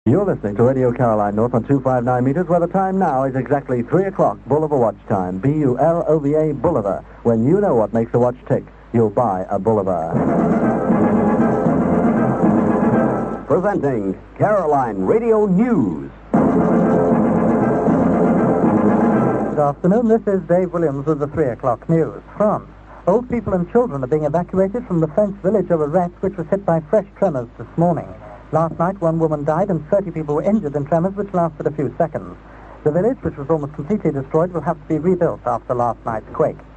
You're listening to Radio Caroline North on 259 meters, where the time now is exactly 3 o'clock, Bulliver Watch Time. B-U-L-O-V-A, Bulliver. When you know what makes a watch tick, you'll buy a Bulliver. Presenting Caroline Radio News. Good afternoon, this is Dave Williams with the 3 o'clock news. France. Old people and children are being evacuated from the French village of Arras, which was hit by fresh tremors this morning. Last night, 1 woman died and 30 people were injured in tremors which lasted a few seconds. The village, which was almost completely destroyed, will have to be rebuilt after last night's quake.